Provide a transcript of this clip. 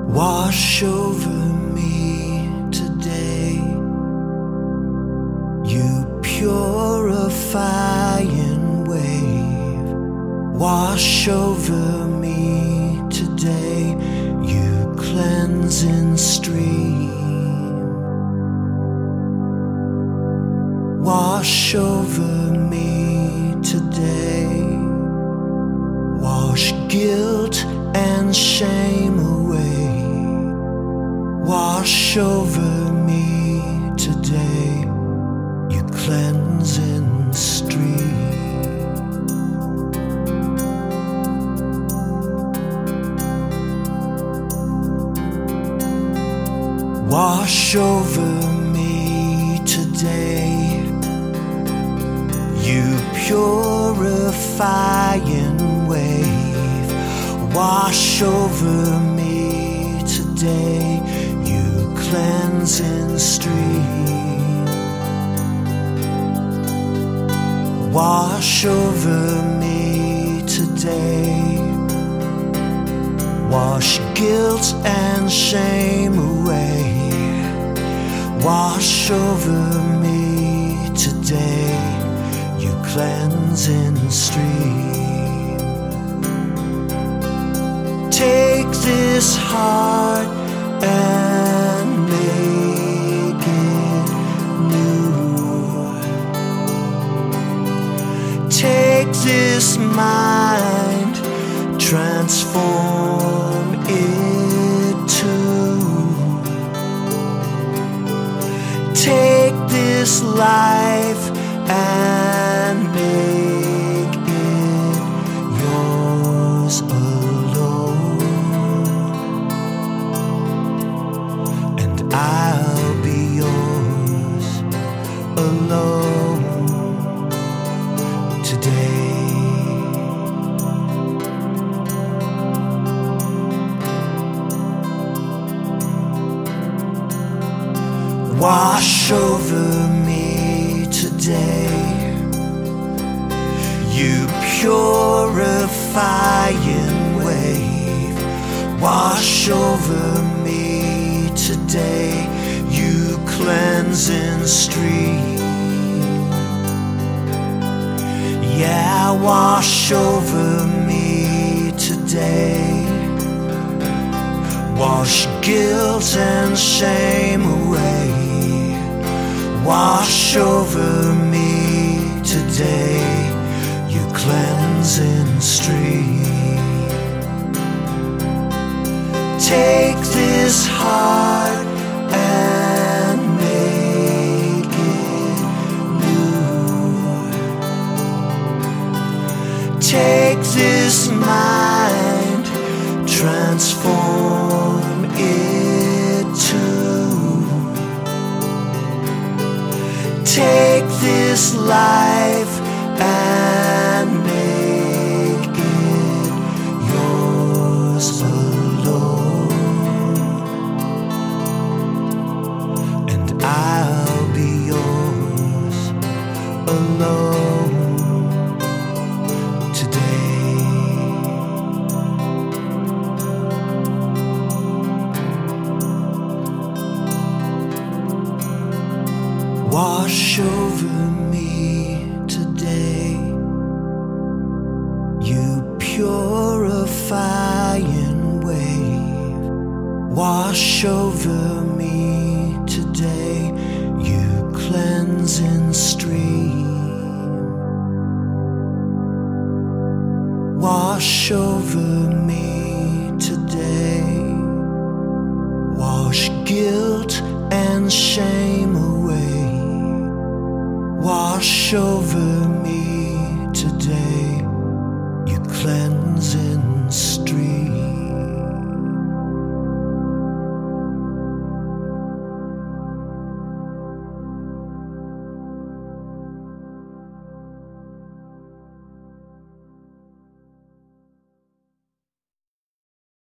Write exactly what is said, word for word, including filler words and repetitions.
Wash over me today, you purifying wave. Wash over me today, you cleansing stream. Wash over me today, wash guilt and shame away. Wash over me today, you cleansing stream. Wash over me today, you purifying wave. Wash over me today, you cleansing stream. Wash over me today, wash guilt and shame away. Wash over me today, you cleansing stream. Take this heart and make it new. Take this mind, transform it too. Take this life and make it yours alone, and I'll be yours alone today. Wash over me today, you purifying wave. Wash over me today, you cleansing stream. Yeah, wash over me today, wash guilt and shame away. Wash over me today, you cleansing stream. Take this heart and make it new. Take this mind, transform it too. Take this life and make it yours alone, and I'll be yours alone today. Wash over me today, you purifying wave. Wash over me today, you cleansing stream. Wash over me today, wash guilt and shame away. Wash over